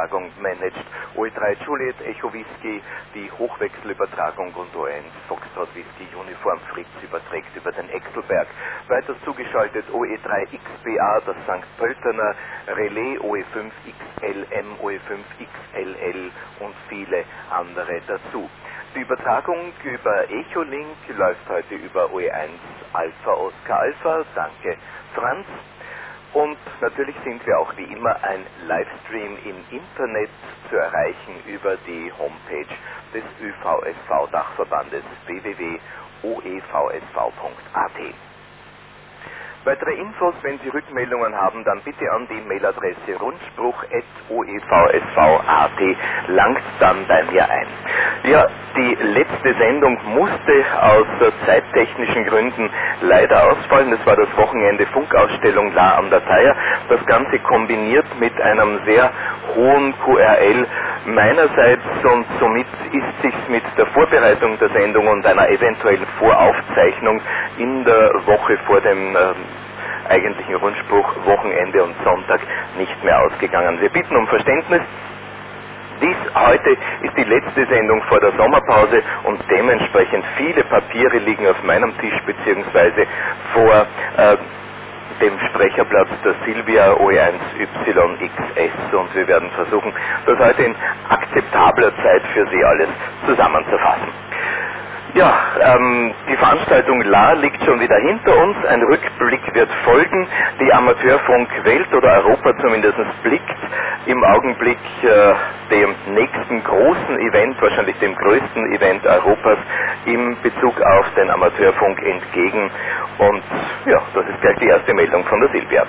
Übertragung managt. OE3 Juliet Echo Whisky die Hochwechselübertragung und O1 Foxtrot Whisky Uniform Fritz überträgt über den Exelberg. Weiter zugeschaltet OE3 XBA, das St. Pöltener Relais, OE5 XLM, OE5 XLL und viele andere dazu. Die Übertragung über Echolink läuft heute über OE1 Alpha Oscar Alpha. Danke, Franz. Und natürlich sind wir auch wie immer ein Livestream im Internet zu erreichen über die Homepage des ÖVSV-Dachverbandes www.oevsv.at. Weitere Infos, wenn Sie Rückmeldungen haben, dann bitte an die Mailadresse rundspruch@oevsv.at, langt dann bei mir ein. Ja, die letzte Sendung musste aus zeittechnischen Gründen leider ausfallen. Das war das Wochenende Funkausstellung La an der Thaya. Das Ganze kombiniert mit einem sehr hohen QRL meinerseits und somit ist sich's mit der Vorbereitung der Sendung und einer eventuellen Voraufzeichnung in der Woche vor dem eigentlichen Rundspruch Wochenende und Sonntag nicht mehr ausgegangen. Wir bitten um Verständnis. Dies heute ist die letzte Sendung vor der Sommerpause und dementsprechend viele Papiere liegen auf meinem Tisch beziehungsweise vor dem Sprecherplatz der Silvia OE1YXS und wir werden versuchen, das heute in akzeptabler Zeit für Sie alles zusammenzufassen. Ja, die Veranstaltung La liegt schon wieder hinter uns, ein Rückblick wird folgen, die Amateurfunk-Welt oder Europa zumindest blickt im Augenblick dem nächsten großen Event, wahrscheinlich dem größten Event Europas in Bezug auf den Amateurfunk entgegen und ja, das ist gleich die erste Meldung von der Silvia.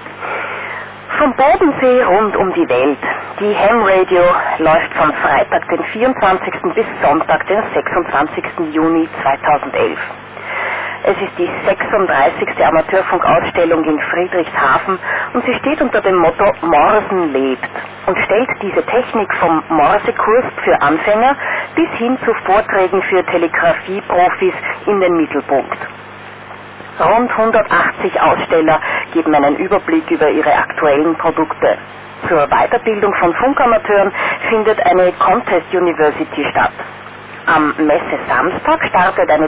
Vom Bodensee rund um die Welt. Die Ham Radio läuft von Freitag, den 24. bis Sonntag, den 26. Juni 2011. Es ist die 36. Amateurfunkausstellung in Friedrichshafen und sie steht unter dem Motto Morsen lebt und stellt diese Technik vom Morsekurs für Anfänger bis hin zu Vorträgen für Telegrafie-Profis in den Mittelpunkt. Rund 180 Aussteller geben einen Überblick über ihre aktuellen Produkte. Zur Weiterbildung von Funkamateuren findet eine Contest University statt. Am Messe-Samstag startet eine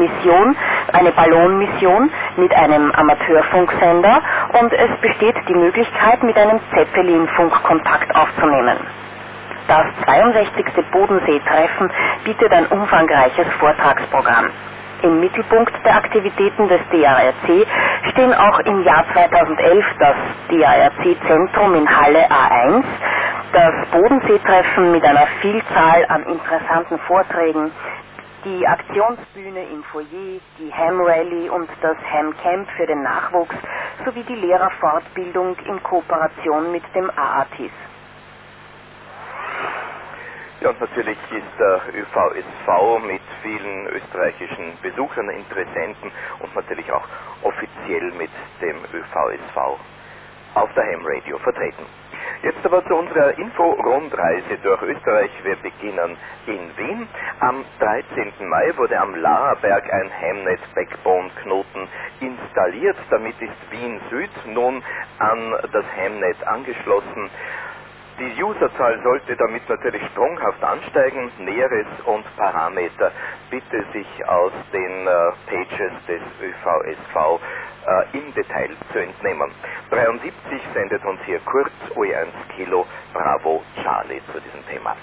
Ballonmission mit einem Amateurfunksender und es besteht die Möglichkeit, mit einem Zeppelin-Funk Kontakt aufzunehmen. Das 62. Bodensee-Treffen bietet ein umfangreiches Vortragsprogramm. Im Mittelpunkt der Aktivitäten des DARC stehen auch im Jahr 2011 das DARC-Zentrum in Halle A1, das Bodensee-Treffen mit einer Vielzahl an interessanten Vorträgen, die Aktionsbühne im Foyer, die Ham Rally und das Ham Camp für den Nachwuchs sowie die Lehrerfortbildung in Kooperation mit dem AATIS. Ja, und natürlich ist der ÖVSV mit vielen österreichischen Besuchern, Interessenten und natürlich auch offiziell mit dem ÖVSV auf der Ham Radio vertreten. Jetzt aber zu unserer Info-Rundreise durch Österreich. Wir beginnen in Wien. Am 13. Mai wurde am Laherberg ein Hamnet-Backbone-Knoten installiert. Damit ist Wien Süd nun an das Hamnet angeschlossen. Die Userzahl sollte damit natürlich sprunghaft ansteigen. Näheres und Parameter bitte sich aus den Pages des ÖVSV im Detail zu entnehmen. 73 sendet uns hier Kurt OE1 Kilo Bravo Charlie zu diesem Thema.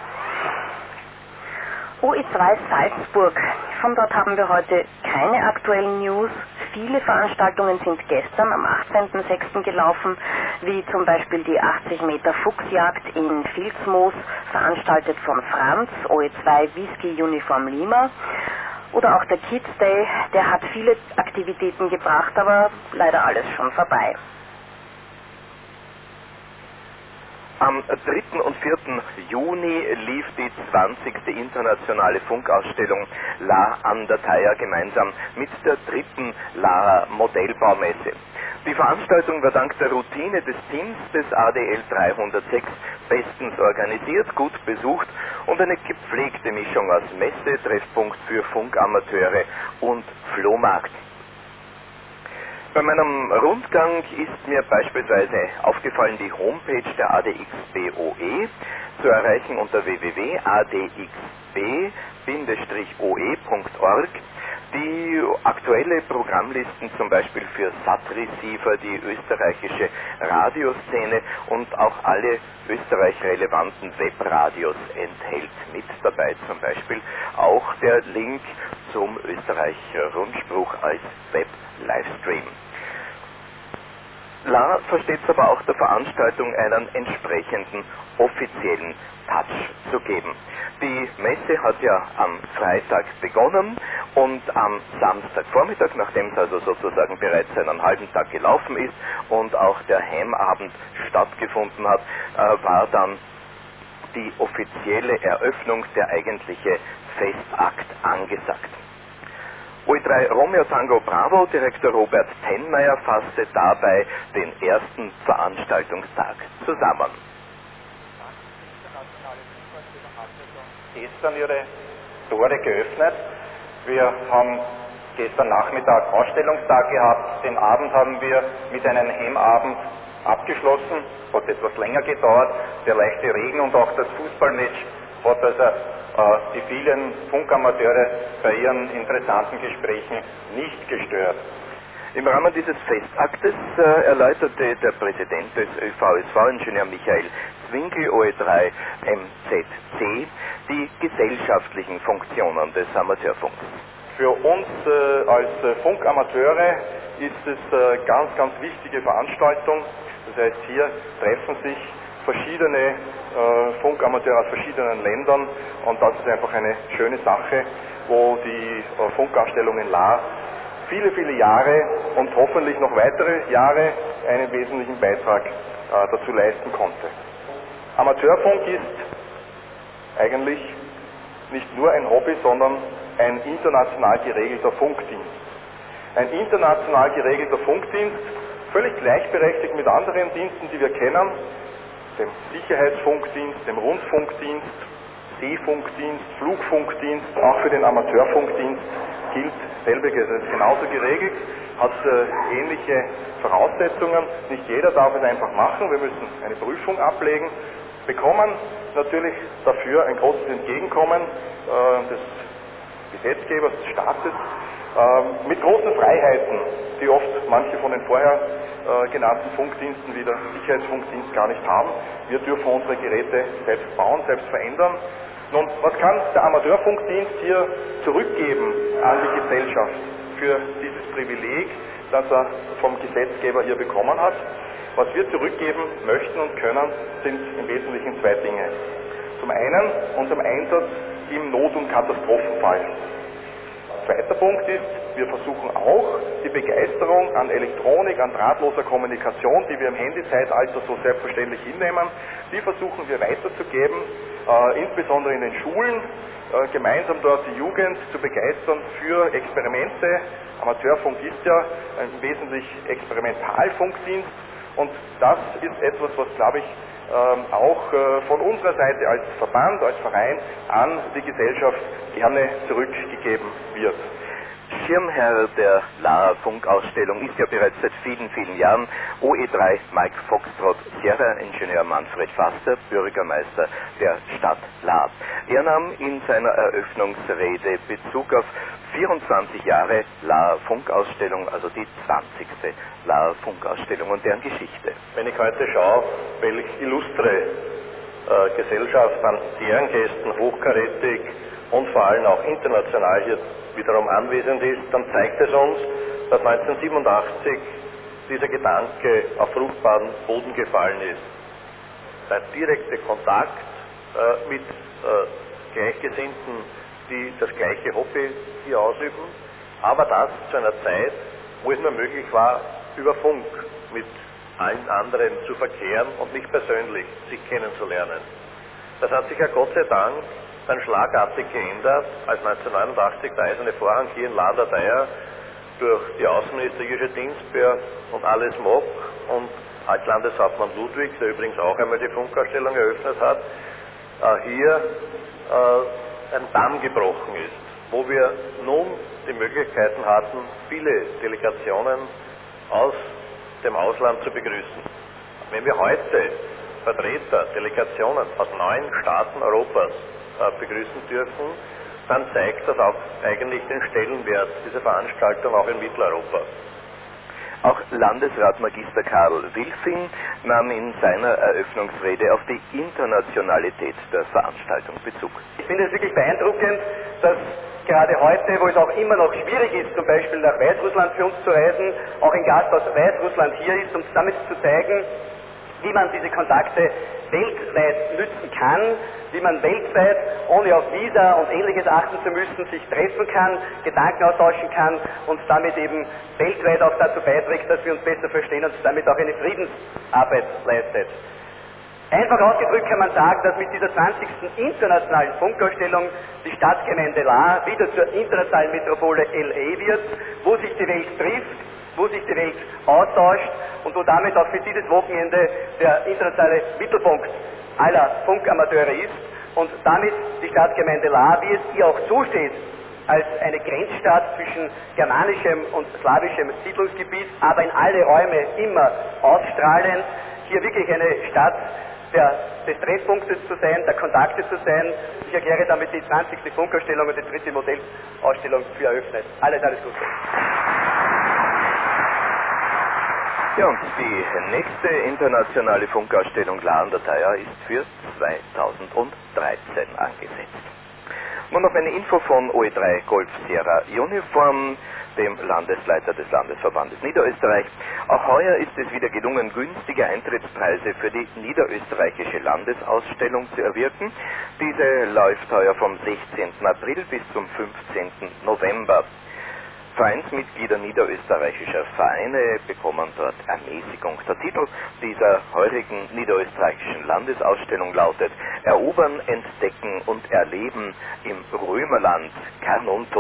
OE2 Salzburg. Von dort haben wir heute keine aktuellen News. Viele Veranstaltungen sind gestern am 18.06. gelaufen, wie zum Beispiel die 80 Meter Fuchsjagd in Vilsmoos, veranstaltet von Franz, OE2 Whisky Uniform Lima. Oder auch der Kids Day, der hat viele Aktivitäten gebracht, aber leider alles schon vorbei. Am 3. und 4. Juni lief die 20. internationale Funkausstellung La an der Thaya gemeinsam mit der 3. La Modellbaumesse. Die Veranstaltung war dank der Routine des Teams des ADL 306 bestens organisiert, gut besucht und eine gepflegte Mischung aus Messe, Treffpunkt für Funkamateure und Flohmarkt. Bei meinem Rundgang ist mir beispielsweise aufgefallen, die Homepage der ADXBOE zu erreichen unter www.adxb-oe.org. Die aktuelle Programmlisten zum Beispiel für SAT-Receiver, die österreichische Radioszene und auch alle Österreich relevanten Webradios enthält. Mit dabei zum Beispiel auch der Link zum Österreicher Rundspruch als Web-Livestream. La versteht es aber auch der Veranstaltung einen entsprechenden offiziellen Touch zu geben. Die Messe hat ja am Freitag begonnen und am Samstagvormittag, nachdem es also sozusagen bereits einen halben Tag gelaufen ist und auch der Heimabend stattgefunden hat, war dann die offizielle Eröffnung, der eigentliche Festakt angesagt. OE3 Romeo Tango Bravo, Direktor Robert Tenmeier fasste dabei den ersten Veranstaltungstag zusammen. Gestern ihre Tore geöffnet. Wir haben gestern Nachmittag Ausstellungstag gehabt. Den Abend haben wir mit einem Hemmabend abgeschlossen. Hat etwas länger gedauert. Der leichte Regen und auch das Fußballmatch hat also die vielen Funkamateure bei ihren interessanten Gesprächen nicht gestört. Im Rahmen dieses Festaktes erläuterte der Präsident des ÖVSV, Ingenieur Michael Zwingli, OE3 MZC, die gesellschaftlichen Funktionen des Amateurfunks. Für uns als Funkamateure ist es eine ganz, ganz wichtige Veranstaltung. Das heißt, hier treffen sich verschiedene Funkamateure aus verschiedenen Ländern und das ist einfach eine schöne Sache, wo die Funkausstellung in La viele, viele Jahre und hoffentlich noch weitere Jahre einen wesentlichen Beitrag dazu leisten konnte. Amateurfunk ist eigentlich nicht nur ein Hobby, sondern ein international geregelter Funkdienst. Ein international geregelter Funkdienst, völlig gleichberechtigt mit anderen Diensten, die wir kennen, dem Sicherheitsfunkdienst, dem Rundfunkdienst, Seefunkdienst, Flugfunkdienst, auch für den Amateurfunkdienst gilt selbiges. Es ist genauso geregelt, hat ähnliche Voraussetzungen. Nicht jeder darf es einfach machen. Wir müssen eine Prüfung ablegen, bekommen natürlich dafür ein großes Entgegenkommen des Gesetzgebers, des Staates, mit großen Freiheiten, die oft manche von den vorher genannten Funkdiensten wie der Sicherheitsfunkdienst gar nicht haben. Wir dürfen unsere Geräte selbst bauen, selbst verändern. Nun, was kann der Amateurfunkdienst hier zurückgeben an die Gesellschaft für dieses Privileg, das er vom Gesetzgeber hier bekommen hat? Was wir zurückgeben möchten und können, sind im Wesentlichen zwei Dinge. Zum einen unserem Einsatz im Not- und Katastrophenfall. Zweiter Punkt ist, wir versuchen auch die Begeisterung an Elektronik, an drahtloser Kommunikation, die wir im Handyzeitalter so selbstverständlich hinnehmen, die versuchen wir weiterzugeben, insbesondere in den Schulen, gemeinsam dort die Jugend zu begeistern für Experimente. Amateurfunk ist ja ein wesentlich Experimentalfunkdienst und das ist etwas, was, glaube ich, auch von unserer Seite als Verband, als Verein an die Gesellschaft gerne zurückgegeben wird. Schirmherr der La Funkausstellung ist ja bereits seit vielen, vielen Jahren OE3 Mike Foxtrot Sierra, Ingenieur Manfred Faster, Bürgermeister der Stadt La. Er nahm in seiner Eröffnungsrede Bezug auf 24 Jahre La Funkausstellung, also die 20. La Funkausstellung und deren Geschichte. Wenn ich heute schaue, welch illustre Gesellschaft an Ehrengästen, hochkarätig und vor allem auch international hier wiederum anwesend ist, dann zeigt es uns, dass 1987 dieser Gedanke auf fruchtbaren Boden gefallen ist. Der direkte Kontakt mit Gleichgesinnten, die das gleiche Hobby hier ausüben, aber das zu einer Zeit, wo es nur möglich war, über Funk mit allen anderen zu verkehren und nicht persönlich sich kennenzulernen. Das hat sich ja Gott sei Dank dann schlagartig geändert, als 1989 der Eiserne Vorhang hier in La an der Theier durch die Außenminister Jusche Dinsberg und Alice Mock und Altlandeshauptmann Ludwig, der übrigens auch einmal die Funkausstellung eröffnet hat, hier ein Damm gebrochen ist, wo wir nun die Möglichkeiten hatten, viele Delegationen aus dem Ausland zu begrüßen. Wenn wir heute Vertreter, Delegationen aus 9 Staaten Europas begrüßen dürfen, dann zeigt das auch eigentlich den Stellenwert dieser Veranstaltung auch in Mitteleuropa. Auch Landesrat Magister Karl Wilfing nahm in seiner Eröffnungsrede auf die Internationalität der Veranstaltung Bezug. Ich finde es wirklich beeindruckend, dass gerade heute, wo es auch immer noch schwierig ist, zum Beispiel nach Weißrussland für uns zu reisen, auch ein Gast aus Weißrussland hier ist, um damit zu zeigen, wie man diese Kontakte weltweit nützen kann, wie man weltweit, ohne auf Visa und Ähnliches achten zu müssen, sich treffen kann, Gedanken austauschen kann und damit eben weltweit auch dazu beiträgt, dass wir uns besser verstehen und damit auch eine Friedensarbeit leistet. Einfach ausgedrückt kann man sagen, dass mit dieser 20. internationalen Funkausstellung die Stadtgemeinde Lahr wieder zur internationalen Metropole LA wird, wo sich die Welt trifft, wo sich die Welt austauscht und wo damit auch für dieses Wochenende der internationale Mittelpunkt aller Funkamateure ist und damit die Stadtgemeinde Lahr, wie es ihr auch zusteht, als eine Grenzstadt zwischen germanischem und slawischem Siedlungsgebiet, aber in alle Räume immer ausstrahlend, hier wirklich eine Stadt des Treffpunktes zu sein, der Kontakte zu sein. Ich erkläre damit die 20. Funkausstellung und die 3. Modellausstellung für eröffnet. Alles Gute. Ja, und die nächste internationale Funkausstellung Lahr an der Thaya ist für 2013 angesetzt. Nun noch eine Info von OE3 Golf Sierra Uniform, dem Landesleiter des Landesverbandes Niederösterreich. Auch heuer ist es wieder gelungen, günstige Eintrittspreise für die niederösterreichische Landesausstellung zu erwirken. Diese läuft heuer vom 16. April bis zum 15. November. Vereinsmitglieder niederösterreichischer Vereine bekommen dort Ermäßigung. Der Titel dieser heurigen niederösterreichischen Landesausstellung lautet Erobern, Entdecken und Erleben im Römerland Carnuntum.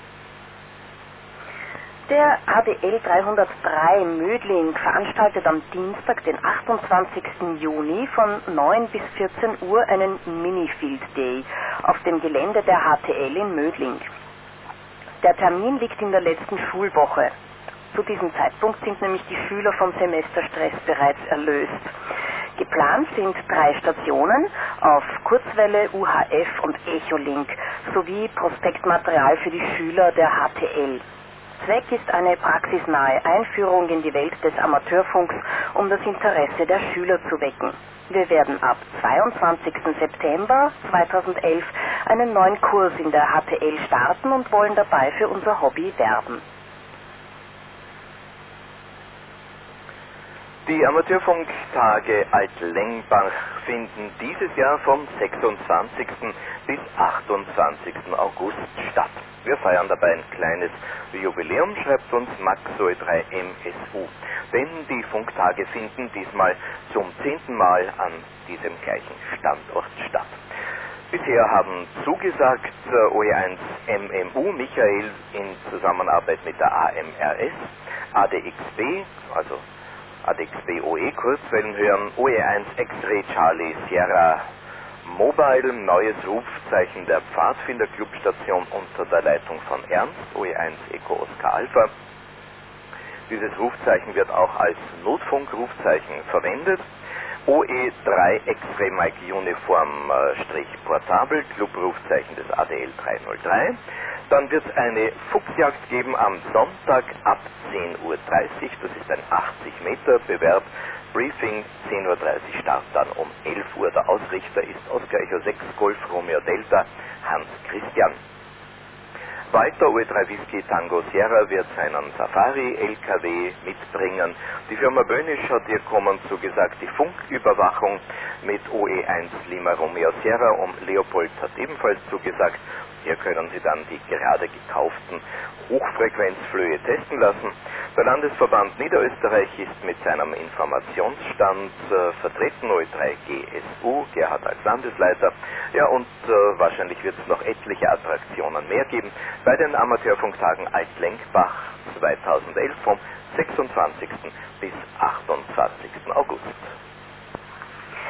Der ADL 303 Mödling veranstaltet am Dienstag, den 28. Juni von 9 bis 14 Uhr einen Mini-Field Day auf dem Gelände der HTL in Mödling. Der Termin liegt in der letzten Schulwoche. Zu diesem Zeitpunkt sind nämlich die Schüler vom Semesterstress bereits erlöst. Geplant sind 3 Stationen auf Kurzwelle, UHF und Echolink sowie Prospektmaterial für die Schüler der HTL. Zweck ist eine praxisnahe Einführung in die Welt des Amateurfunks, um das Interesse der Schüler zu wecken. Wir werden ab 22. September 2011 einen neuen Kurs in der HTL starten und wollen dabei für unser Hobby werben. Die Amateurfunktage Alt-Lengbach finden dieses Jahr vom 26. bis 28. August statt. Wir feiern dabei ein kleines Jubiläum, schreibt uns MaxOE3 MSU. Denn die Funktage finden diesmal zum 10. Mal an diesem gleichen Standort statt. Bisher haben zugesagt OE1 MMU Michael in Zusammenarbeit mit der AMRS, ADXB, also ADXB OE Kurzwellen hören, OE1 X-Ray Charlie Sierra Mobile, neues Rufzeichen der Pfadfinder-Clubstation unter der Leitung von Ernst, OE1 Eco Oscar Alpha. Dieses Rufzeichen wird auch als Notfunkrufzeichen verwendet. OE3 X-Ray Mike Uniform Portabel, Clubrufzeichen des ADL 303. Dann wird es eine Fuchsjagd geben am Sonntag ab 10.30 Uhr. Das ist ein 80 Meter Bewerb. Briefing 10.30 Uhr, Start dann um 11 Uhr. Der Ausrichter ist Oscar Echo 6 Golf Romeo Delta Hans Christian. Walter OE3 Whisky Tango Sierra wird seinen Safari-LKW mitbringen. Die Firma Böhnisch hat ihr Kommen zugesagt. Die Funküberwachung mit OE1 Lima Romeo Sierra und Leopold hat ebenfalls zugesagt. Hier können Sie dann die gerade gekauften Hochfrequenzflöhe testen lassen. Der Landesverband Niederösterreich ist mit seinem Informationsstand vertreten, OE3 GSU, Gerhard als Landesleiter. Ja, und wahrscheinlich wird es noch etliche Attraktionen mehr geben bei den Amateurfunktagen Alt-Lengbach 2011 vom 26. bis 28. August.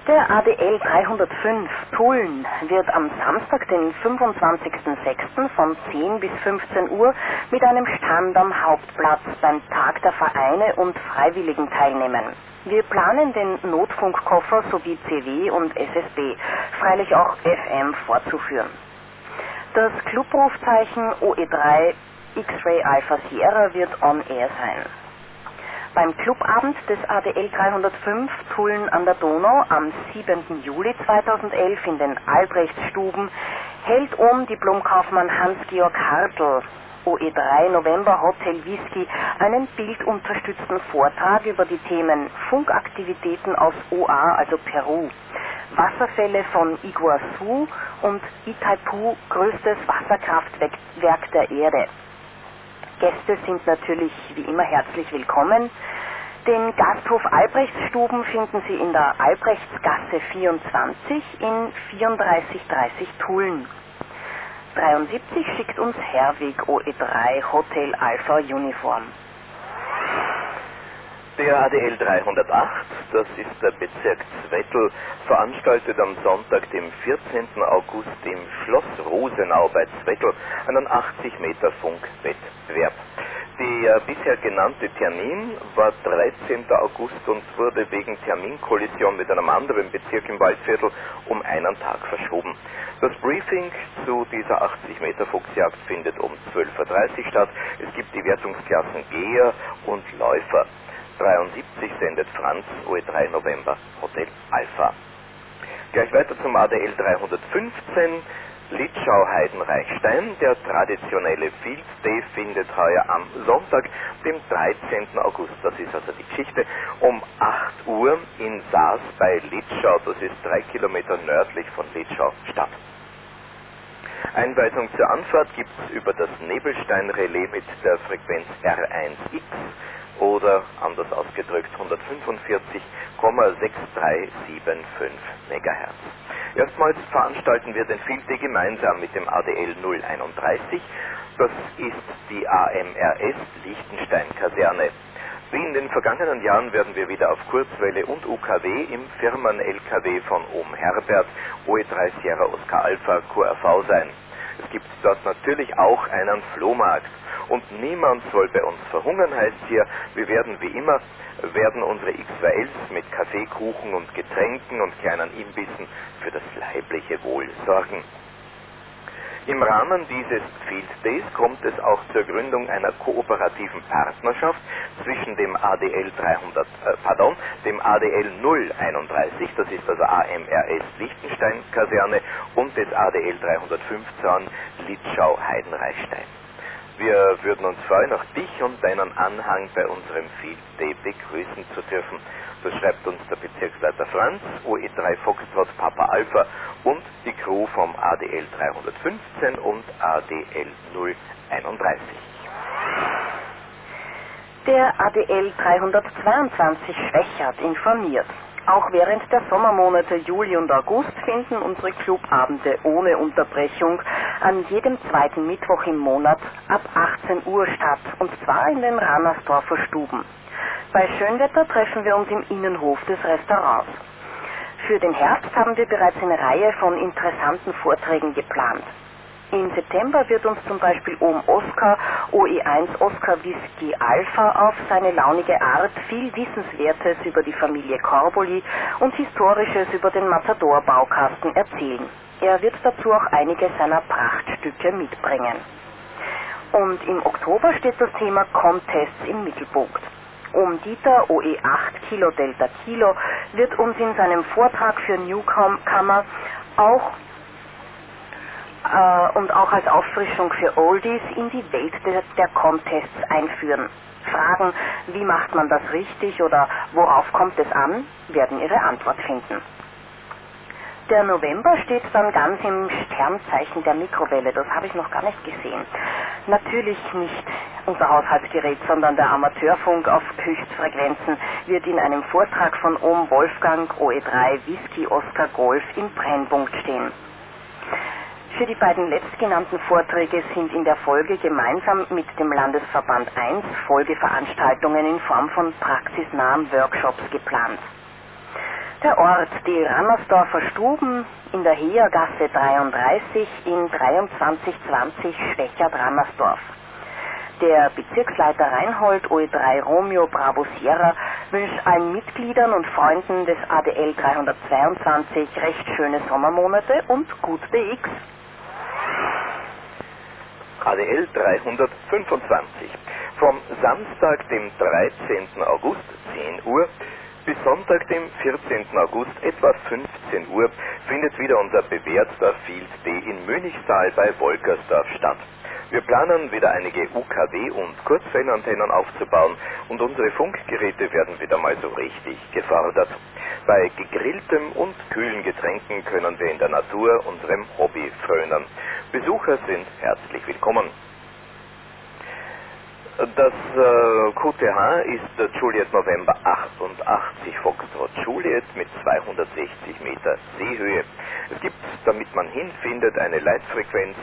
Der ADL 305 Tulln wird am Samstag, den 25.06. von 10 bis 15 Uhr mit einem Stand am Hauptplatz beim Tag der Vereine und Freiwilligen teilnehmen. Wir planen, den Notfunkkoffer sowie CW und SSB, freilich auch FM, vorzuführen. Das Clubrufzeichen OE3 X-Ray Alpha Sierra wird on air sein. Beim Clubabend des ADL 305 Tulln an der Donau am 7. Juli 2011 in den Albrechtsstuben hält Diplomkaufmann Hans-Georg Hartl, OE3 November Hotel Whisky, einen bildunterstützten Vortrag über die Themen Funkaktivitäten aus OA, also Peru, Wasserfälle von Iguazu und Itaipu, größtes Wasserkraftwerk der Erde. Gäste sind natürlich wie immer herzlich willkommen. Den Gasthof Albrechtsstuben finden Sie in der Albrechtsgasse 24 in 3430 Tulln. 73 schickt uns Herwig OE3 Hotel Alpha Uniform. Der ADL 308, das ist der Bezirk Zwettl, veranstaltet am Sonntag, dem 14. August im Schloss Rosenau bei Zwettl einen 80 Meter Funkwettbewerb. Der bisher genannte Termin war 13. August und wurde wegen Terminkollision mit einem anderen Bezirk im Waldviertel um einen Tag verschoben. Das Briefing zu dieser 80 Meter Fuchsjagd findet um 12.30 Uhr statt. Es gibt die Wertungsklassen Geher und Läufer. 73 sendet Franz, OE3 November, Hotel Alpha. Gleich weiter zum ADL 315, Litschau-Heidenreichstein. Der traditionelle Field Day findet heuer am Sonntag, dem 13. August, das ist also die Geschichte, um 8 Uhr in Saas bei Litschau, das ist 3 Kilometer nördlich von Litschau, statt. Einweisung zur Anfahrt gibt es über das Nebelstein-Relais mit der Frequenz R1X oder anders ausgedrückt 145,6375 MHz. Erstmals veranstalten wir den Field Day gemeinsam mit dem ADL 031. Das ist die AMRS Liechtenstein-Kaserne. Wie in den vergangenen Jahren werden wir wieder auf Kurzwelle und UKW im Firmen-LKW von Ohm Herbert, OE3 Sierra Oscar Alpha, QRV sein. Es gibt dort natürlich auch einen Flohmarkt. Und niemand soll bei uns verhungern, heißt hier. Wir werden wie immer, unsere X-Ls mit Kaffee, Kuchen und Getränken und kleinen Imbissen für das leibliche Wohl sorgen. Im Rahmen dieses Field Days kommt es auch zur Gründung einer kooperativen Partnerschaft zwischen dem ADL 031, das ist also AMRS Liechtenstein-Kaserne, und des ADL 315 Litschau-Heidenreichstein. Wir würden uns freuen, auch dich und deinen Anhang bei unserem Field Day begrüßen zu dürfen. Das schreibt uns der Bezirksleiter Franz, OE3 Foxtrot Papa Alpha und die Crew vom ADL 315 und ADL 031. Der ADL 322 Schwächert informiert. Auch während der Sommermonate Juli und August finden unsere Clubabende ohne Unterbrechung an jedem zweiten Mittwoch im Monat ab 18 Uhr statt, und zwar in den Rannersdorfer Stuben. Bei Schönwetter treffen wir uns im Innenhof des Restaurants. Für den Herbst haben wir bereits eine Reihe von interessanten Vorträgen geplant. Im September wird uns zum Beispiel Ohm Oscar, OE1 Oscar Whisky Alpha, auf seine launige Art viel Wissenswertes über die Familie Corboli und Historisches über den Matador-Baukasten erzählen. Er wird dazu auch einige seiner Prachtstücke mitbringen. Und im Oktober steht das Thema Contests im Mittelpunkt. Ohm Dieter, OE8 Kilo Delta Kilo, wird uns in seinem Vortrag für Newcomer auch als Auffrischung für Oldies in die Welt der Contests einführen. Fragen, wie macht man das richtig oder worauf kommt es an, werden ihre Antwort finden. Der November steht dann ganz im Sternzeichen der Mikrowelle, das habe ich noch gar nicht gesehen. Natürlich nicht unser Haushaltsgerät, sondern der Amateurfunk auf Höchstfrequenzen wird in einem Vortrag von Ohm Wolfgang, OE3 Whisky Oscar Golf im Brennpunkt stehen. Für die beiden letztgenannten Vorträge sind in der Folge gemeinsam mit dem Landesverband 1 Folgeveranstaltungen in Form von praxisnahen Workshops geplant. Der Ort, die Rannersdorfer Stuben in der Heergasse 33 in 2320 Schwächert-Rannersdorf. Der Bezirksleiter Reinhold OE3 Romeo Bravo Sierra wünscht allen Mitgliedern und Freunden des ADL 322 recht schöne Sommermonate und gut BX. ADL 325. Vom Samstag, dem 13. August, 10 Uhr, bis Sonntag, dem 14. August, etwa 15 Uhr, findet wieder unser bewährter Field Day in Münchstal bei Wolkersdorf statt. Wir planen wieder einige UKW- und Kurzwellenantennen aufzubauen und unsere Funkgeräte werden wieder mal so richtig gefordert. Bei gegrilltem und kühlen Getränken können wir in der Natur unserem Hobby frönen. Besucher sind herzlich willkommen. Das QTH ist Juliet November 88 Foxtrot Juliet mit 260 Meter Seehöhe. Es gibt, damit man hinfindet, eine Leitfrequenz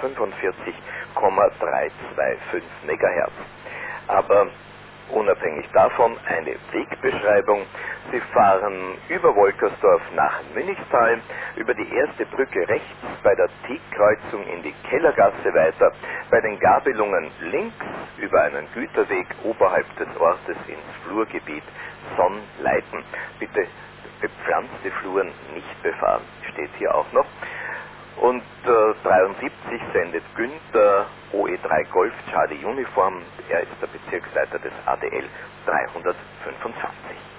145,325 MHz. Aber unabhängig davon eine Wegbeschreibung. Sie fahren über Wolkersdorf nach Münchstal, über die erste Brücke rechts bei der Tiegkreuzung in die Kellergasse weiter, bei den Gabelungen links über einen Güterweg oberhalb des Ortes ins Flurgebiet Sonnleiten. Bitte bepflanzte Fluren nicht befahren, steht hier auch noch. Und 73 sendet Günther OE3 Golf Charlie Uniform. Er ist der Bezirksleiter des ADL 325.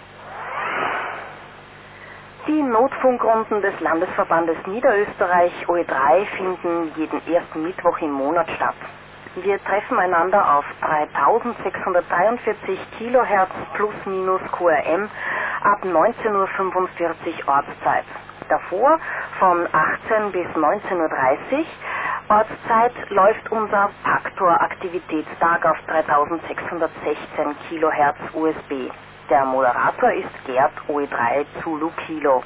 Die Notfunkrunden des Landesverbandes Niederösterreich OE3 finden jeden ersten Mittwoch im Monat statt. Wir treffen einander auf 3643 Kilohertz plus minus QRM ab 19:45 Uhr Ortszeit. Davor von 18 bis 19:30 Uhr Ortszeit läuft unser Paktor-Aktivitätstag auf 3616 Kilohertz USB. Der Moderator ist Gerd OE3 Zulu Kilo.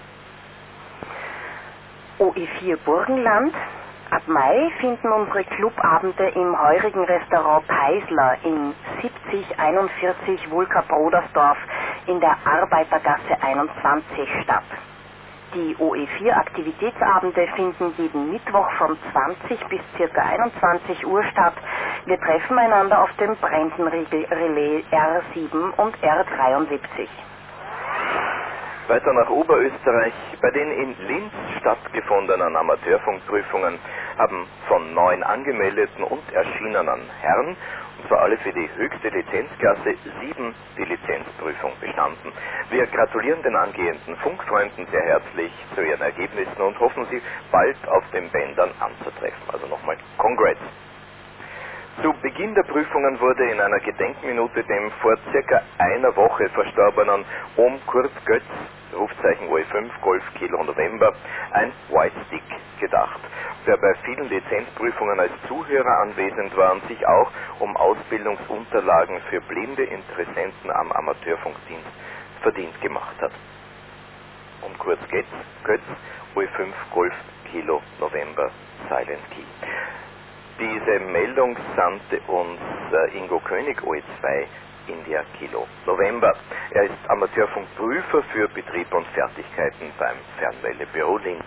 OE4 Burgenland. Ab Mai finden unsere Clubabende im heurigen Restaurant Peisler in 7041 Wulka-Brodersdorf in der Arbeitergasse 21 statt. Die OE4 Aktivitätsabende finden jeden Mittwoch von 20 bis ca. 21 Uhr statt. Wir treffen einander auf dem Brendenriegel-Relais R7 und R73. Weiter nach Oberösterreich. Bei den in Linz stattgefundenen Amateurfunkprüfungen haben von 9 angemeldeten und erschienenen Herren, und zwar alle für die höchste Lizenzklasse, 7 die Lizenzprüfung bestanden. Wir gratulieren den angehenden Funkfreunden sehr herzlich zu ihren Ergebnissen und hoffen, sie bald auf den Bändern anzutreffen. Also nochmal Congrats. Zu Beginn der Prüfungen wurde in einer Gedenkminute dem vor circa einer Woche verstorbenen Ohm Kurt Götz, Rufzeichen OE5 Golf Kilo November, ein Whitestick gedacht, der bei vielen Lizenzprüfungen als Zuhörer anwesend war und sich auch um Ausbildungsunterlagen für blinde Interessenten am Amateurfunkdienst verdient gemacht hat. Um kurz Götz, OE5 Golf Kilo November Silent Key. Diese Meldung sandte uns Ingo König, OE2 India Kilo November. Er ist Amateurfunkprüfer für Betrieb und Fertigkeiten beim Fernmeldebüro Linz.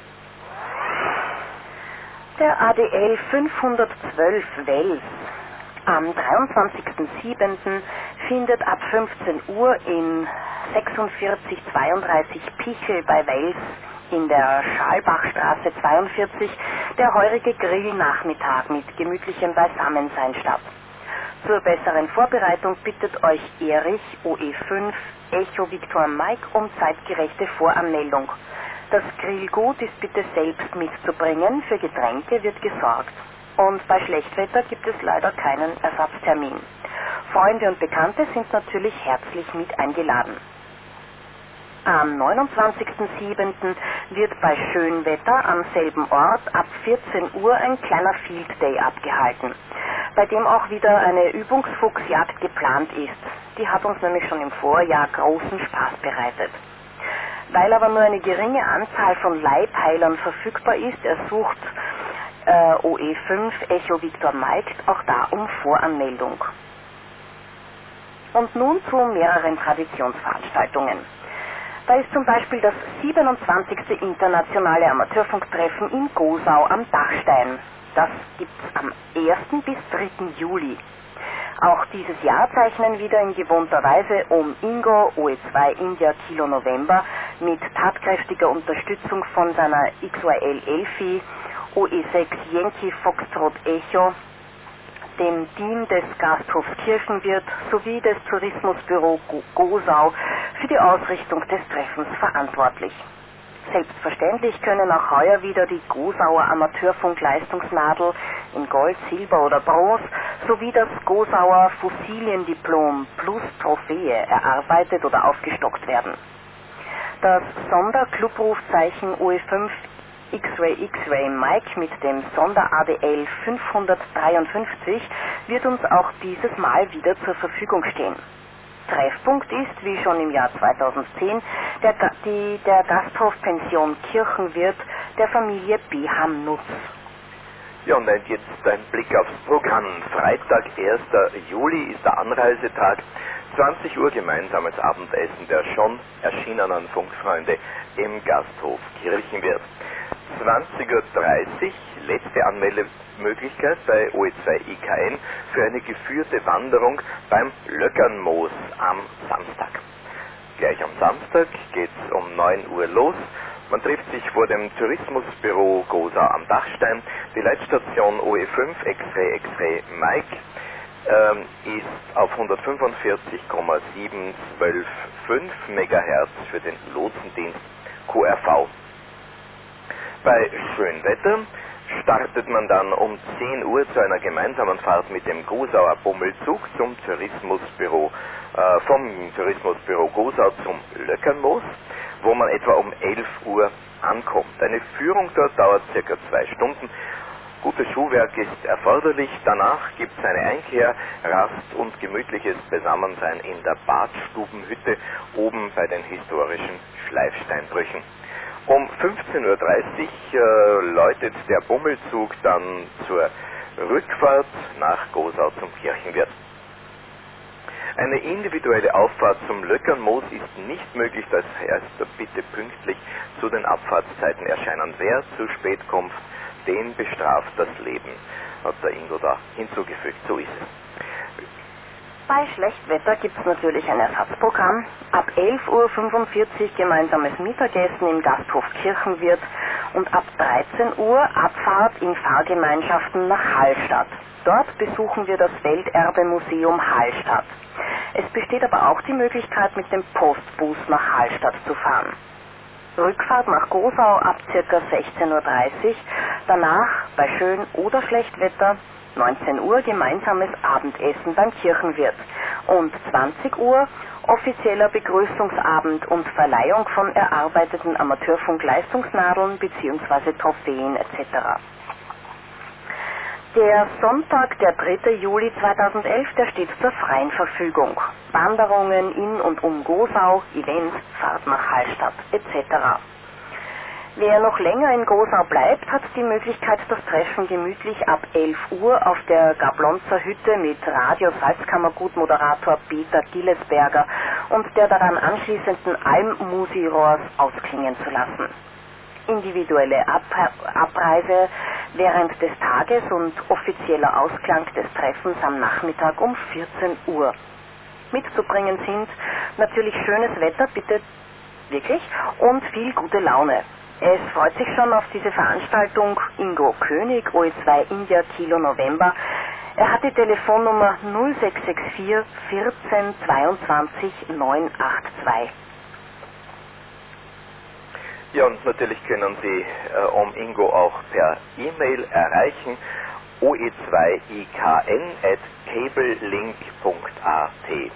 Der ADL 512 Wels. Am 23.07. findet ab 15 Uhr in 4632 Pichel bei Wels in der Schalbachstraße 42 der heurige Grillnachmittag mit gemütlichem Beisammensein statt. Zur besseren Vorbereitung bittet euch Erich OE5 Echo Victor Mike um zeitgerechte Voranmeldung. Das Grillgut ist bitte selbst mitzubringen, für Getränke wird gesorgt. Und bei Schlechtwetter gibt es leider keinen Ersatztermin. Freunde und Bekannte sind natürlich herzlich mit eingeladen. Am 29.07. wird bei Schönwetter am selben Ort ab 14 Uhr ein kleiner Field Day abgehalten, bei dem auch wieder eine Übungsfuchsjagd geplant ist. Die hat uns nämlich schon im Vorjahr großen Spaß bereitet. Weil aber nur eine geringe Anzahl von Leihpeilern verfügbar ist, ersucht OE5 Echo Victor Mike auch da um Voranmeldung. Und nun zu mehreren Traditionsveranstaltungen. Da ist zum Beispiel das 27. internationale Amateurfunktreffen in Gosau am Dachstein. Das gibt's am 1. bis 3. Juli. Auch dieses Jahr zeichnen wieder in gewohnter Weise OM-Ingo OE2 India Kilo November mit tatkräftiger Unterstützung von seiner XYL Elfi OE6 Yankee Foxtrot Echo, dem Team des Gasthofs Kirchenwirt sowie des Tourismusbüro Gosau für die Ausrichtung des Treffens verantwortlich. Selbstverständlich können auch heuer wieder die Gosauer Amateurfunkleistungsnadel in Gold, Silber oder Bronze sowie das Gosauer Fossiliendiplom plus Trophäe erarbeitet oder aufgestockt werden. Das Sonderclubrufzeichen OE5 X-Ray Mike mit dem Sonder-ADL 553 wird uns auch dieses Mal wieder zur Verfügung stehen. Treffpunkt ist, wie schon im Jahr 2010, der Gasthof Pension Kirchenwirt der Familie Beham Nutz. Ja, und jetzt ein Blick aufs Programm. Freitag, 1. Juli ist der Anreisetag. 20 Uhr gemeinsames Abendessen der schon erschienenen Funkfreunde im Gasthof Kirchenwirt. 20:30 Uhr letzte Anmeldemöglichkeit bei OE2 IKN für eine geführte Wanderung beim Löckernmoos am Samstag. Gleich am Samstag geht's um 9 Uhr los. Man trifft sich vor dem Tourismusbüro Gosau am Dachstein. Die Leitstation OE5 X-Ray Mike ist auf 145,7 12,5 MHz für den Lotsendienst QRV. Bei Schönwetter startet man dann um 10 Uhr zu einer gemeinsamen Fahrt mit dem Gosauer Bummelzug zum Tourismusbüro, vom Tourismusbüro Gosau zum Löckernmoos, wo man etwa um 11 Uhr ankommt. Eine Führung dort dauert circa 2 Stunden. Gutes Schuhwerk ist erforderlich. Danach gibt es eine Einkehr, Rast und gemütliches Beisammensein in der Badstubenhütte oben bei den historischen Schleifsteinbrüchen. Um 15:30 Uhr läutet der Bummelzug dann zur Rückfahrt nach Gosau zum Kirchenwirt. Eine individuelle Auffahrt zum Löckernmoos ist nicht möglich, das heißt bitte pünktlich zu den Abfahrtszeiten erscheinen. Wer zu spät kommt, den bestraft das Leben, hat der Ingo da hinzugefügt. So ist es. Bei Schlechtwetter gibt es natürlich ein Ersatzprogramm. Ab 11:45 Uhr gemeinsames Mittagessen im Gasthof Kirchenwirt und ab 13 Uhr Abfahrt in Fahrgemeinschaften nach Hallstatt. Dort besuchen wir das Welterbemuseum Hallstatt. Es besteht aber auch die Möglichkeit, mit dem Postbus nach Hallstatt zu fahren. Rückfahrt nach Gosau ab ca. 16:30 Uhr, danach bei schön oder Schlechtwetter 19 Uhr gemeinsames Abendessen beim Kirchenwirt und 20 Uhr offizieller Begrüßungsabend und Verleihung von erarbeiteten Amateurfunkleistungsnadeln bzw. Trophäen etc. Der Sonntag, der 3. Juli 2011, der steht zur freien Verfügung. Wanderungen in und um Gosau, Events, Fahrt nach Hallstatt etc. Wer noch länger in Gosau bleibt, hat die Möglichkeit, das Treffen gemütlich ab 11 Uhr auf der Gablonzer Hütte mit Radio-Salzkammergut-Moderator Peter Gillesberger und der daran anschließenden Alm-Musi-Rohrs ausklingen zu lassen. Individuelle Abreise während des Tages und offizieller Ausklang des Treffens am Nachmittag um 14 Uhr. Mitzubringen sind natürlich schönes Wetter, bitte wirklich, und viel gute Laune. Es freut sich schon auf diese Veranstaltung Ingo König, OE2 India Kilo November. Er hat die Telefonnummer 0664 14 22 982. Ja, und natürlich können Sie Ingo auch per E-Mail erreichen, oe2ikn@cablelink.at.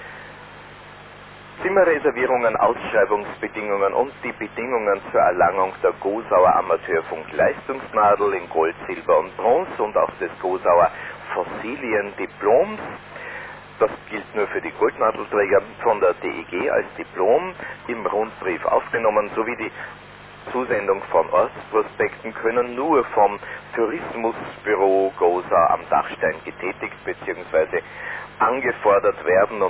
Zimmerreservierungen, Ausschreibungsbedingungen und die Bedingungen zur Erlangung der Gosauer Amateurfunk-Leistungsnadel in Gold, Silber und Bronze und auch des Gosauer Fossiliendiploms. Das gilt nur für die Goldnadelträger, von der DEG als Diplom im Rundbrief aufgenommen, sowie die Zusendung von Ortsprospekten können nur vom Tourismusbüro Gosau am Dachstein getätigt bzw. angefordert werden und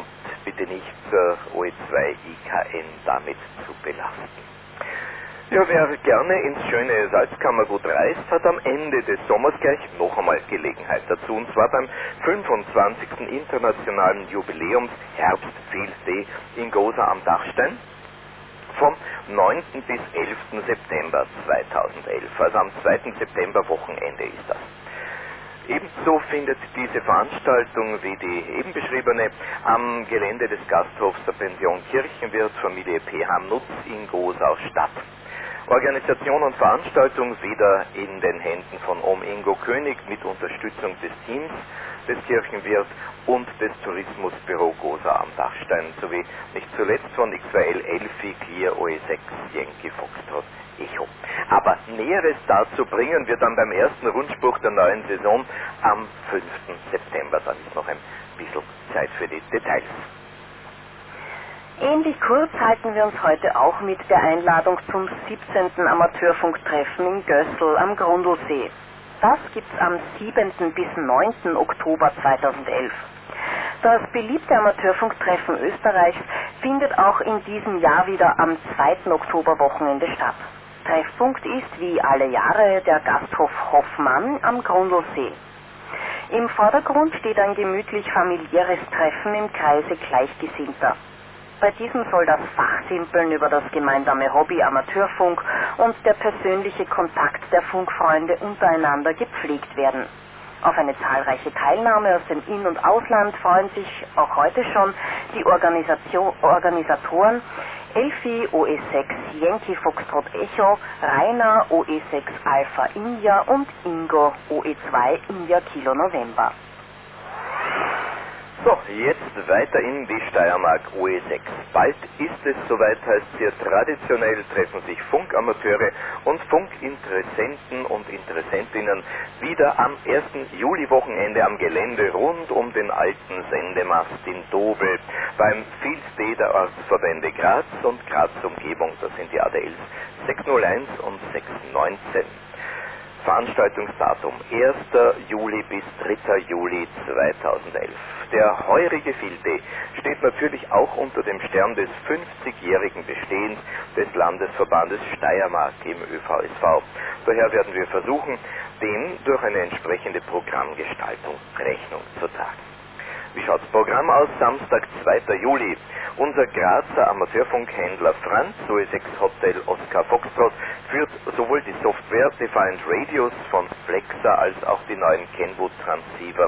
bitte nicht OE2-IKN damit zu belasten. Ja, wer gerne ins schöne Salzkammergut reist, hat am Ende des Sommers gleich noch einmal Gelegenheit dazu, und zwar beim 25. Internationalen Jubiläums Herbst Field Day in Gosa am Dachstein vom 9. bis 11. September 2011, also am 2. September Wochenende ist das. Ebenso findet diese Veranstaltung wie die eben beschriebene am Gelände des Gasthofs der Pension Kirchenwirt Familie P.H. Nutz in Gosau statt. Organisation und Veranstaltung wieder in den Händen von Ingo König mit Unterstützung des Teams des Kirchenwirt und des Tourismusbüro Gosa am Dachstein sowie nicht zuletzt von XYL Elfi Clear OE6 Yankee Foxtrot Echo. Aber Näheres dazu bringen wir dann beim ersten Rundspruch der neuen Saison am 5. September. Dann ist noch ein bisschen Zeit für die Details. Ähnlich kurz halten wir uns heute auch mit der Einladung zum 17. Amateurfunktreffen in Gößl am Grundlsee. Das gibt's am 7. bis 9. Oktober 2011. Das beliebte Amateurfunktreffen Österreichs findet auch in diesem Jahr wieder am 2. Oktoberwochenende statt. Treffpunkt ist wie alle Jahre der Gasthof Hoffmann am Grundlsee. Im Vordergrund steht ein gemütlich familiäres Treffen im Kreise Gleichgesinnter. Bei diesem soll das Fachsimpeln über das gemeinsame Hobby Amateurfunk und der persönliche Kontakt der Funkfreunde untereinander gepflegt werden. Auf eine zahlreiche Teilnahme aus dem In- und Ausland freuen sich auch heute schon die Organisatoren Elfi OE6 Yankee Foxtrot Echo, Rainer OE6 Alpha India und Ingo OE2 India Kilo November. So, jetzt weiter in die Steiermark OE6. Bald ist es soweit, heißt es hier, traditionell treffen sich Funkamateure und Funkinteressenten und Interessentinnen wieder am 1. Juli-Wochenende am Gelände rund um den alten Sendemast in Dobel beim Field Day der Ortsverbände Graz und Graz Umgebung. Das sind die ADLs 601 und 619. Veranstaltungsdatum 1. Juli bis 3. Juli 2011. Der heurige Field Day steht natürlich auch unter dem Stern des 50-jährigen Bestehens des Landesverbandes Steiermark im ÖVSV. Daher werden wir versuchen, dem durch eine entsprechende Programmgestaltung Rechnung zu tragen. Wie schaut das Programm aus? Samstag, 2. Juli. Unser Grazer Amateurfunkhändler Franz, OE6 Hotel Oscar Foxtrot, führt sowohl die Software Defined Radios von Flexa als auch die neuen Kenwood Transceiver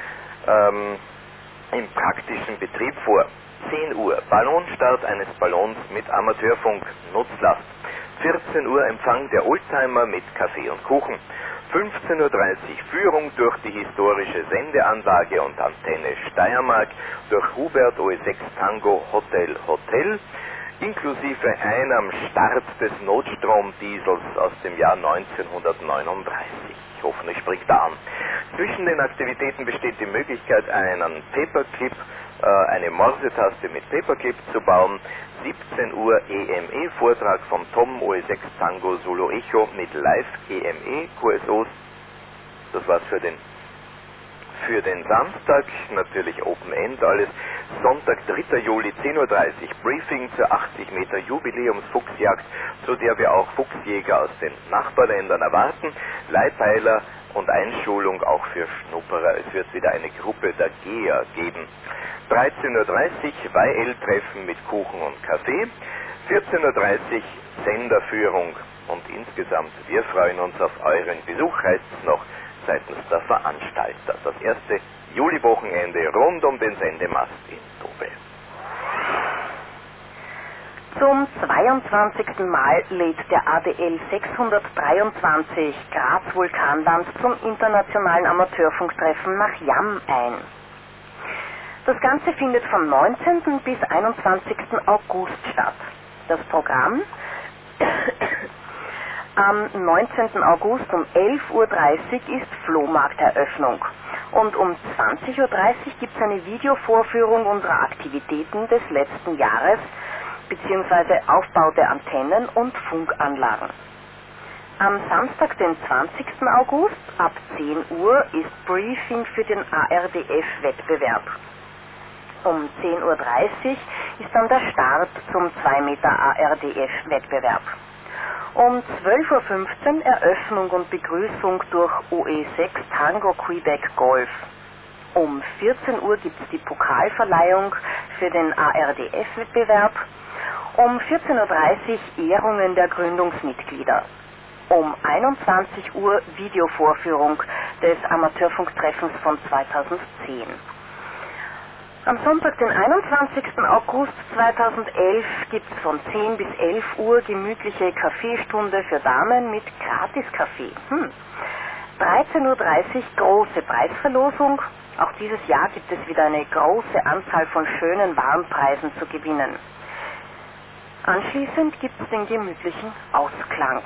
im praktischen Betrieb vor. 10 Uhr Ballonstart eines Ballons mit Amateurfunk Nutzlast. 14 Uhr Empfang der Oldtimer mit Kaffee und Kuchen. 15.30 Uhr Führung durch die historische Sendeanlage und Antenne Steiermark durch Hubert OE6 Tango Hotel, inklusive einem Start des Notstromdiesels aus dem Jahr 1939. Hoffentlich springt er an. Zwischen den Aktivitäten besteht die Möglichkeit, einen Paperclip, eine Morsetaste mit Paperclip zu bauen. 17 Uhr EME-Vortrag vom Tom OE6 Tango Solo Echo mit Live-EME QSOs. Das war's für den Samstag, natürlich Open End alles. Sonntag, 3. Juli, 10.30 Uhr, Briefing zur 80 Meter Jubiläumsfuchsjagd, zu der wir auch Fuchsjäger aus den Nachbarländern erwarten. Leihpeiler und Einschulung auch für Schnupperer. Es wird wieder eine Gruppe der Geher geben. 13.30 Uhr YL-Treffen mit Kuchen und Kaffee. 14.30 Uhr Senderführung. Und insgesamt, wir freuen uns auf euren Besuch, heißt es noch seitens der Veranstalter. Das erste Juli-Wochenende rund um den Sendemast in Dobel. Zum 22. Mal lädt der ADL 623 Graz Vulkanland zum internationalen Amateurfunktreffen nach Jam ein. Das Ganze findet vom 19. bis 21. August statt. Das Programm: am 19. August um 11.30 Uhr ist Flohmarkteröffnung und um 20.30 Uhr gibt es eine Videovorführung unserer Aktivitäten des letzten Jahres bzw. Aufbau der Antennen und Funkanlagen. Am Samstag, den 20. August ab 10 Uhr ist Briefing für den ARDF-Wettbewerb. Um 10.30 Uhr ist dann der Start zum 2 Meter ARDF-Wettbewerb. Um 12.15 Uhr Eröffnung und Begrüßung durch OE6 Tango Quebec Golf. Um 14 Uhr gibt es die Pokalverleihung für den ARDF-Wettbewerb. Um 14.30 Uhr Ehrungen der Gründungsmitglieder. Um 21 Uhr Videovorführung des Amateurfunktreffens von 2010. Am Sonntag, den 21. August 2011, gibt es von 10 bis 11 Uhr gemütliche Kaffeestunde für Damen mit Gratis-Kaffee. 13.30 Uhr große Preisverlosung. Auch dieses Jahr gibt es wieder eine große Anzahl von schönen Warenpreisen zu gewinnen. Anschließend gibt es den gemütlichen Ausklang.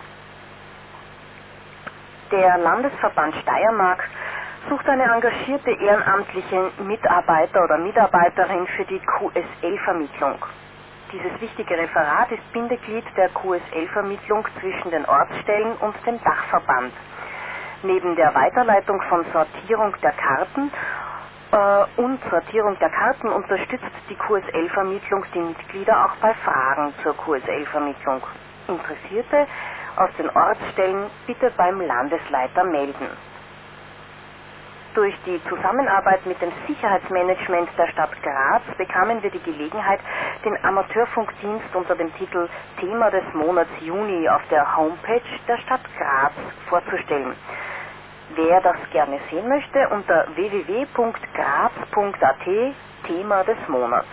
Der Landesverband Steiermark sucht eine engagierte ehrenamtliche Mitarbeiter oder Mitarbeiterin für die QSL-Vermittlung. Dieses wichtige Referat ist Bindeglied der QSL-Vermittlung zwischen den Ortsstellen und dem Dachverband. Neben der Weiterleitung von Sortierung der Karten unterstützt die QSL-Vermittlung die Mitglieder auch bei Fragen zur QSL-Vermittlung. Interessierte aus den Ortsstellen bitte beim Landesleiter melden. Durch die Zusammenarbeit mit dem Sicherheitsmanagement der Stadt Graz bekamen wir die Gelegenheit, den Amateurfunkdienst unter dem Titel Thema des Monats Juni auf der Homepage der Stadt Graz vorzustellen. Wer das gerne sehen möchte, unter www.graz.at Thema des Monats.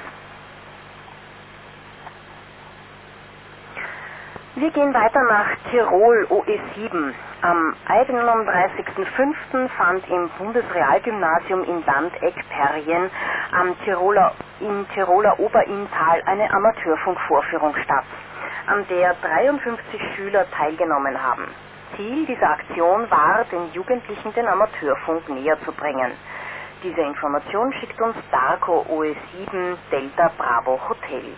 Wir gehen weiter nach Tirol OE7. Am 31.05. fand im Bundesrealgymnasium in Landeck-Perjen im Tiroler Oberinntal eine Amateurfunkvorführung statt, an der 53 Schüler teilgenommen haben. Ziel dieser Aktion war, den Jugendlichen den Amateurfunk näher zu bringen. Diese Information schickt uns Darko OE7 Delta Bravo Hotel.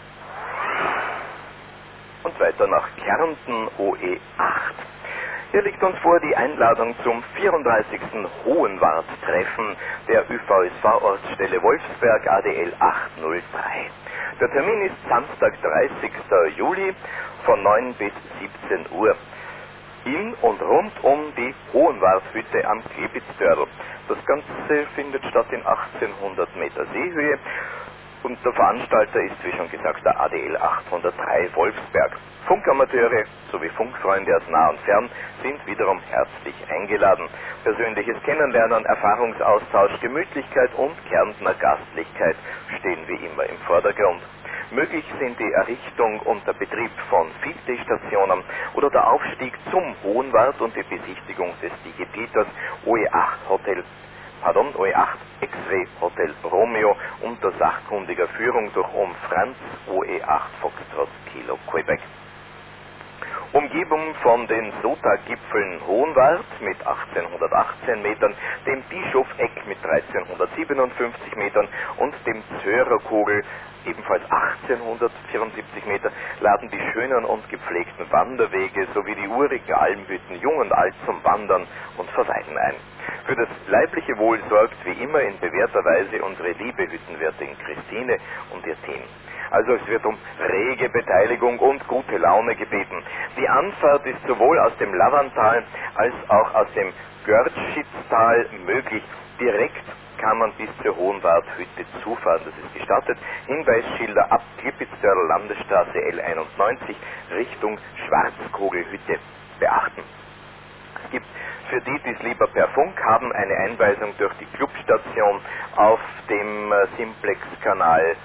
Und weiter nach Kärnten OE8. Hier liegt uns vor die Einladung zum 34. Hohenwart-Treffen der ÖVSV-Ortsstelle Wolfsberg ADL 803. Der Termin ist Samstag, 30. Juli von 9 bis 17 Uhr. In und rund um die Hohenwarthütte am Klebitztörl. Das Ganze findet statt in 1800 Meter Seehöhe und der Veranstalter ist, wie schon gesagt, der ADL 803 Wolfsberg. Funkamateure sowie Funkfreunde aus nah und fern sind wiederum herzlich eingeladen. Persönliches Kennenlernen, Erfahrungsaustausch, Gemütlichkeit und Kärntner Gastlichkeit stehen wie immer im Vordergrund. Möglich sind die Errichtung und der Betrieb von Feedday-Stationen oder der Aufstieg zum Hohenwart und die Besichtigung des Digititers OE8 X-Ray Hotel Romeo unter sachkundiger Führung durch Franz OE8 Foxtrot Kilo Quebec. Umgebung von den Sota-Gipfeln Hohenwart mit 1818 Metern, dem Bischofeck mit 1357 Metern und dem Zörerkogel ebenfalls 1874 Meter laden die schönen und gepflegten Wanderwege sowie die urigen Almhütten jung und alt zum Wandern und Verweilen ein. Für das leibliche Wohl sorgt wie immer in bewährter Weise unsere liebe Hüttenwirtin Christine und ihr Team. Also es wird um rege Beteiligung und gute Laune gebeten. Die Anfahrt ist sowohl aus dem Lavantal als auch aus dem Görtschitztal möglich. Direkt kann man bis zur Hohenwarthütte zufahren, das ist gestattet. Hinweisschilder ab Klippitztörl Landesstraße L91 Richtung Schwarzkogelhütte beachten. Es gibt für die, die es lieber per Funk haben, eine Einweisung durch die Clubstation auf dem Simplex-Kanal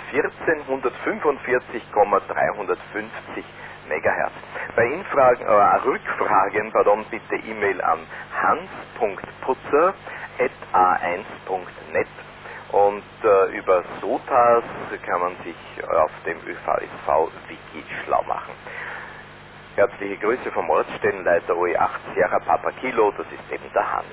1445,350 MHz. Bei Rückfragen bitte E-Mail an hans.putzer@a1.net und über SOTAS kann man sich auf dem ÖVSV-Wiki schlau machen. Herzliche Grüße vom Ortsstellenleiter OE8 Sierra Papa Kilo, das ist eben der Hans.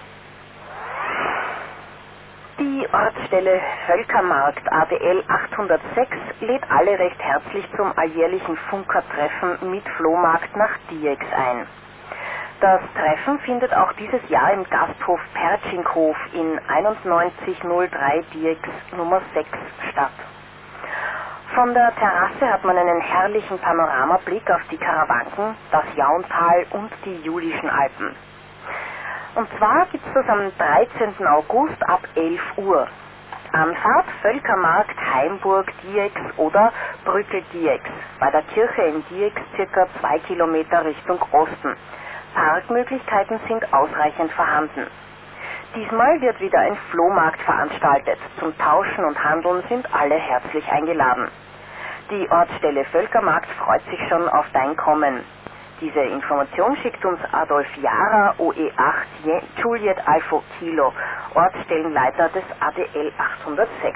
Die Ortsstelle Völkermarkt ADL 806 lädt alle recht herzlich zum alljährlichen Funkertreffen mit Flohmarkt nach Diex ein. Das Treffen findet auch dieses Jahr im Gasthof Pertschinghof in 9103 Diex Nummer 6 statt. Von der Terrasse hat man einen herrlichen Panoramablick auf die Karawanken, das Jauntal und die Julischen Alpen. Und zwar gibt es das am 13. August ab 11 Uhr. Anfahrt Völkermarkt Heimburg Diex oder Brückel Diex, bei der Kirche in Diex circa 2 Kilometer Richtung Osten. Parkmöglichkeiten sind ausreichend vorhanden. Diesmal wird wieder ein Flohmarkt veranstaltet. Zum Tauschen und Handeln sind alle herzlich eingeladen. Die Ortsstelle Völkermarkt freut sich schon auf dein Kommen. Diese Information schickt uns Adolf Jara, OE8 Juliet Alpha Kilo, Ortsstellenleiter des ADL 806.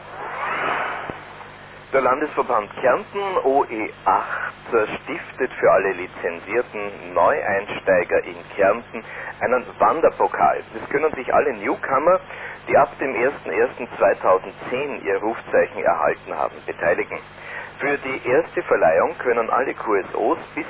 Der Landesverband Kärnten OE8 stiftet für alle lizenzierten Neueinsteiger in Kärnten einen Wanderpokal. Das können sich alle Newcomer, die ab dem 01.01.2010 ihr Rufzeichen erhalten haben, beteiligen. Für die erste Verleihung können alle QSOs bis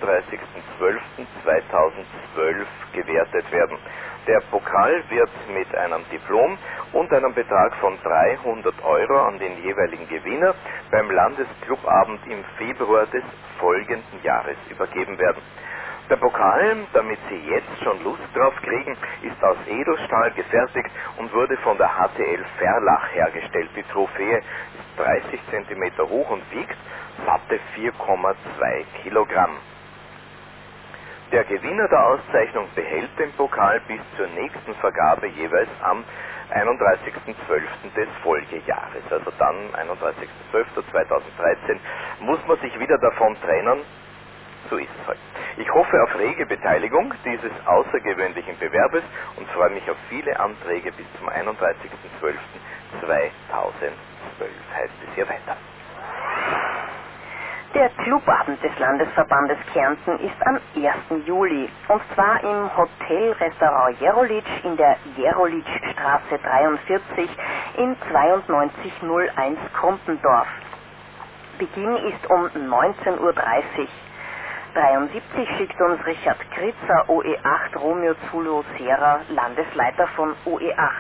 31.12.2012 gewertet werden. Der Pokal wird mit einem Diplom und einem Betrag von 300 € an den jeweiligen Gewinner beim Landesclubabend im Februar des folgenden Jahres übergeben werden. Der Pokal, damit Sie jetzt schon Lust drauf kriegen, ist aus Edelstahl gefertigt und wurde von der HTL Verlach hergestellt. Die Trophäe ist 30 cm hoch und wiegt satte 4,2 Kilogramm. Der Gewinner der Auszeichnung behält den Pokal bis zur nächsten Vergabe jeweils am 31.12. des Folgejahres. Also dann, 31.12.2013, muss man sich wieder davon trennen. So ist es halt. Ich hoffe auf rege Beteiligung dieses außergewöhnlichen Bewerbes und freue mich auf viele Anträge bis zum 31.12.2012. Heißt es hier weiter. Der Clubabend des Landesverbandes Kärnten ist am 1. Juli und zwar im Hotel-Restaurant Jerolitsch in der Jerolitzstraße 43 in 9201 Krumpendorf. Beginn ist um 19:30 Uhr. 73 schickt uns Richard Kritzer, OE8 Romeo Zulu Sierra, Landesleiter von OE8.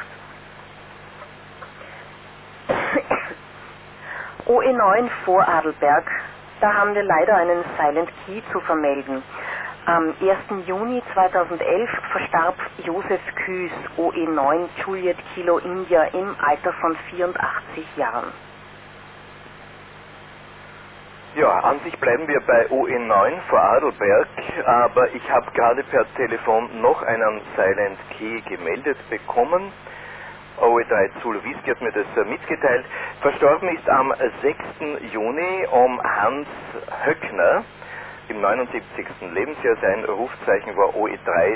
OE9 Vorarlberg, da haben wir leider einen Silent Key zu vermelden. Am 1. Juni 2011 verstarb Josef Küß, OE9 Juliet Kilo India im Alter von 84 Jahren. Ja, an sich bleiben wir bei OE9 Vorarlberg, aber ich habe gerade per Telefon noch einen Silent Key gemeldet bekommen. OE3 Zulu Whisky hat mir das mitgeteilt. Verstorben ist am 6. Juni Hans Höckner im 79. Lebensjahr. Sein Rufzeichen war OE3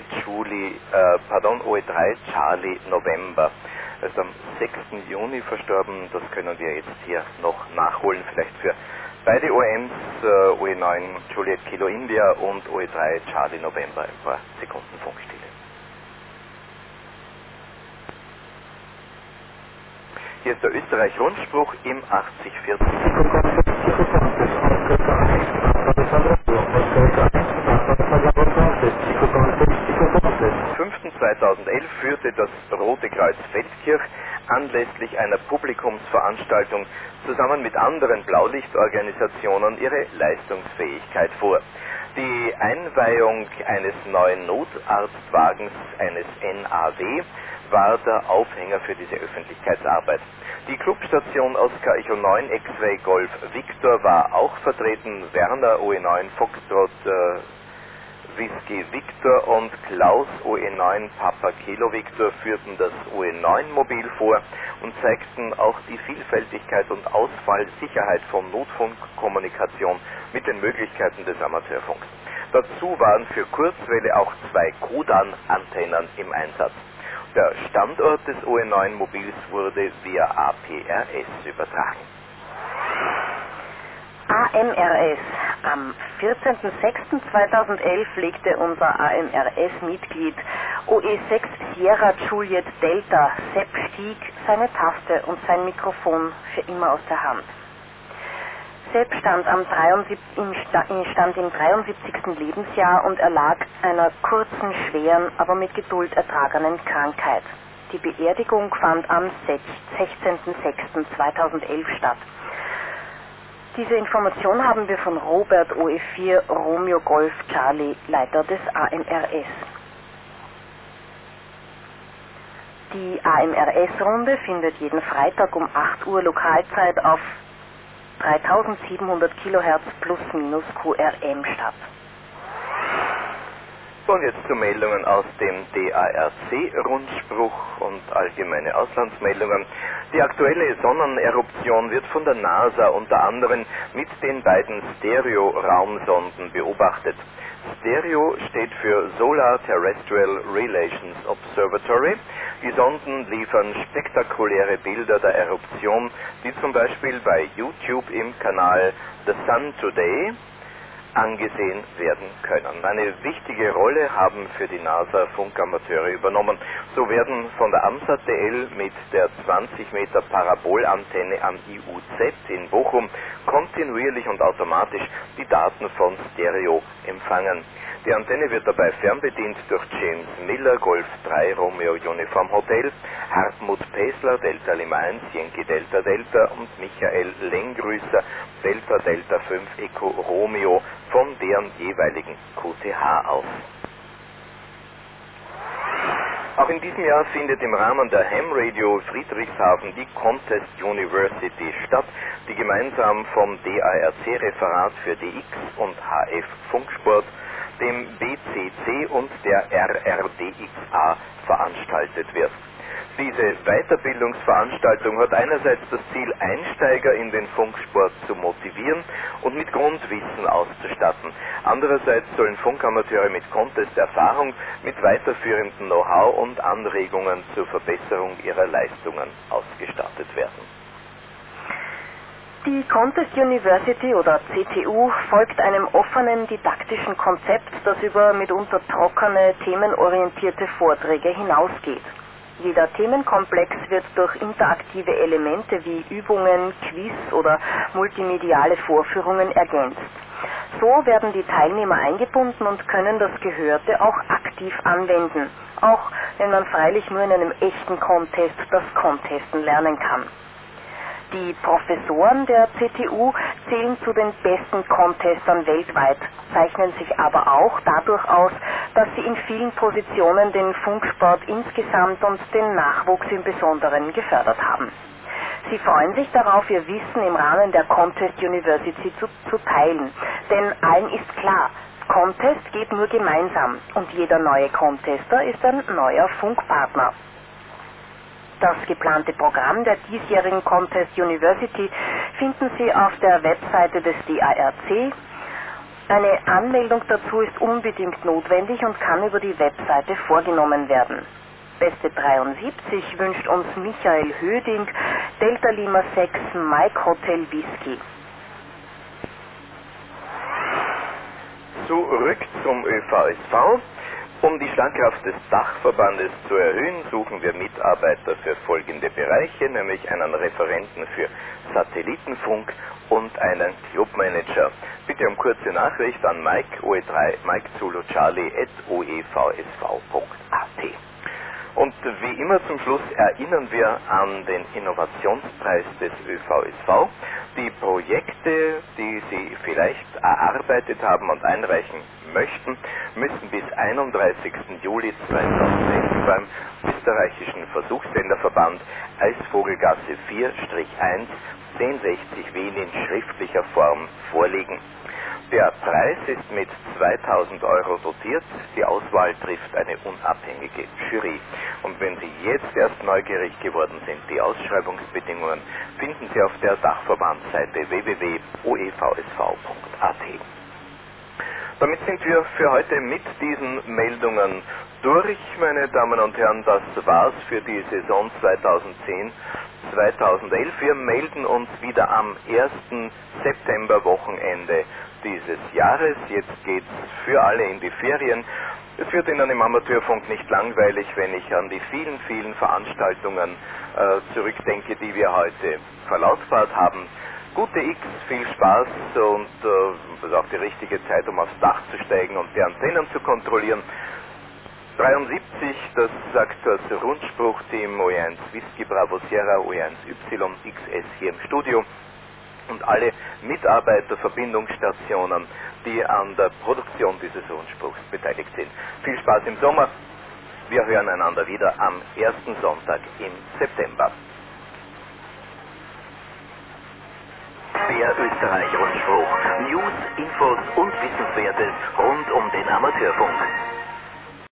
Charlie November. Er ist am 6. Juni verstorben. Das können wir jetzt hier noch nachholen, vielleicht für beide OMs, OE9 Juliet Kilo India und OE3 Charlie November, ein paar Sekunden Funkstille. Hier ist der Österreich-Rundspruch im 8040. 5.2011 führte das Rote Kreuz Feldkirch anlässlich einer Publikumsveranstaltung zusammen mit anderen Blaulichtorganisationen ihre Leistungsfähigkeit vor. Die Einweihung eines neuen Notarztwagens, eines NAW, war der Aufhänger für diese Öffentlichkeitsarbeit. Die Clubstation Oscar Echo 9 X-Ray Golf Victor war auch vertreten. Werner OE9 Foxtrot Whisky Victor und Klaus OE9 Papa Kilo Victor führten das OE9 Mobil vor und zeigten auch die Vielfältigkeit und Ausfallsicherheit von Notfunkkommunikation mit den Möglichkeiten des Amateurfunks. Dazu waren für Kurzwelle auch 2 Kodan-Antennen im Einsatz. Der Standort des OE9 Mobils wurde via APRS übertragen. AMRS. Am 14.06.2011 legte unser AMRS-Mitglied OE6 Sierra Juliet Delta Sepp Stieg seine Taste und sein Mikrofon für immer aus der Hand. Sepp stand im 73. Lebensjahr und erlag einer kurzen, schweren, aber mit Geduld ertragenen Krankheit. Die Beerdigung fand am 16.06.2011 statt. Diese Information haben wir von Robert OE4 Romeo Golf Charlie, Leiter des AMRS. Die AMRS-Runde findet jeden Freitag um 8 Uhr Lokalzeit auf 3700 kHz plus minus QRM statt. Und jetzt zu Meldungen aus dem DARC-Rundspruch und allgemeine Auslandsmeldungen. Die aktuelle Sonneneruption wird von der NASA unter anderem mit den beiden Stereo-Raumsonden beobachtet. Stereo steht für Solar Terrestrial Relations Observatory. Die Sonden liefern spektakuläre Bilder der Eruption, die zum Beispiel bei YouTube im Kanal The Sun Today angesehen werden können. Eine wichtige Rolle haben für die NASA Funkamateure übernommen. So werden von der AMSAT-TL mit der 20 Meter Parabolantenne am IUZ in Bochum kontinuierlich und automatisch die Daten von Stereo empfangen. Die Antenne wird dabei fernbedient durch James Miller, Golf 3 Romeo Uniform Hotel, Hartmut Pesler, Delta Lima 1, Yankee Delta Delta und Michael Lengrüßer, Delta Delta 5 Echo Romeo von deren jeweiligen QTH aus. Auch in diesem Jahr findet im Rahmen der Ham Radio Friedrichshafen die Contest University statt, die gemeinsam vom DARC-Referat für DX und HF Funksport, dem BCC und der RRDXA veranstaltet wird. Diese Weiterbildungsveranstaltung hat einerseits das Ziel, Einsteiger in den Funksport zu motivieren und mit Grundwissen auszustatten. Andererseits sollen Funkamateure mit Contest-Erfahrung, mit weiterführendem Know-how und Anregungen zur Verbesserung ihrer Leistungen ausgestattet werden. Die Contest University oder CTU folgt einem offenen didaktischen Konzept, das über mitunter trockene, themenorientierte Vorträge hinausgeht. Jeder Themenkomplex wird durch interaktive Elemente wie Übungen, Quiz oder multimediale Vorführungen ergänzt. So werden die Teilnehmer eingebunden und können das Gehörte auch aktiv anwenden, auch wenn man freilich nur in einem echten Contest das Contesten lernen kann. Die Professoren der CTU zählen zu den besten Contestern weltweit, zeichnen sich aber auch dadurch aus, dass sie in vielen Positionen den Funksport insgesamt und den Nachwuchs im Besonderen gefördert haben. Sie freuen sich darauf, ihr Wissen im Rahmen der Contest University zu teilen, denn allen ist klar, Contest geht nur gemeinsam und jeder neue Contester ist ein neuer Funkpartner. Das geplante Programm der diesjährigen Contest University finden Sie auf der Webseite des DARC. Eine Anmeldung dazu ist unbedingt notwendig und kann über die Webseite vorgenommen werden. Beste 73 wünscht uns Michael Höding, Delta Lima 6 Mike Hotel Whisky. Zurück zum ÖVSV. Um die Schlagkraft des Dachverbandes zu erhöhen, suchen wir Mitarbeiter für folgende Bereiche, nämlich einen Referenten für Satellitenfunk und einen Clubmanager. Bitte um kurze Nachricht an Mike, OE3, Mike Zulu Charlie @oevsv.at. Und wie immer zum Schluss erinnern wir an den Innovationspreis des ÖVSV. Die Projekte, die Sie vielleicht erarbeitet haben und einreichen möchten, müssen bis 31. Juli 2006 beim österreichischen Versuchssenderverband Eisvogelgasse 4-1 1060 Wien in schriftlicher Form vorliegen. Der Preis ist mit 2.000 € dotiert. Die Auswahl trifft eine unabhängige Jury. Und wenn Sie jetzt erst neugierig geworden sind, die Ausschreibungsbedingungen finden Sie auf der Dachverbandsseite www.oevsv.at. Damit sind wir für heute mit diesen Meldungen durch, meine Damen und Herren. Das war's für die Saison 2010-2011. Wir melden uns wieder am 1. September-Wochenende dieses Jahres. Jetzt geht's für alle in die Ferien. Es wird Ihnen im Amateurfunk nicht langweilig, wenn ich an die vielen, vielen Veranstaltungen zurückdenke, die wir heute verlautbart haben. Gute X, viel Spaß und das ist auch die richtige Zeit, um aufs Dach zu steigen und die Antennen zu kontrollieren. 73, das sagt das Rundspruchteam OE1 Whisky Bravo Sierra OE1 YXS hier im Studio und alle Mitarbeiter, Verbindungsstationen, die an der Produktion dieses Rundspruchs beteiligt sind. Viel Spaß im Sommer. Wir hören einander wieder am ersten Sonntag im September. Der Österreich-Rundspruch. News, Infos und Wissenswertes rund um den Amateurfunk.